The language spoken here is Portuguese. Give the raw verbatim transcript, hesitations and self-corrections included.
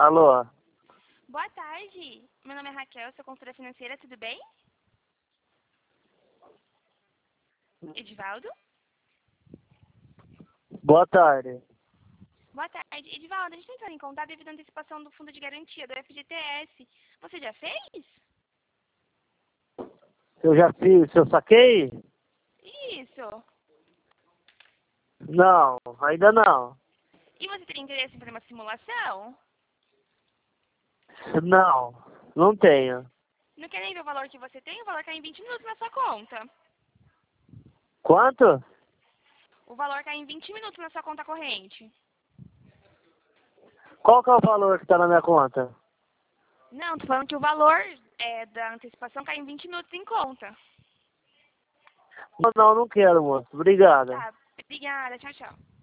Alô? Boa tarde. Meu nome é Raquel, sou consultora financeira, tudo bem? Edivaldo? Boa tarde. Boa tarde. Edivaldo, a gente entrou em contato devido à antecipação do fundo de garantia do F G T S. Você já fez? Eu já fiz, eu saquei? Isso. Não, ainda não. E você teria interesse em fazer uma simulação? Não, não tenho. Não quer nem ver o valor que você tem? O valor cai em vinte minutos na sua conta. Quanto? O valor cai em vinte minutos na sua conta corrente. Qual que é o valor que tá na minha conta? Não, tô falando que o valor é, da antecipação cai em vinte minutos em conta. Não, não, não quero, moço. Obrigada. Tá, obrigada. Tchau, tchau.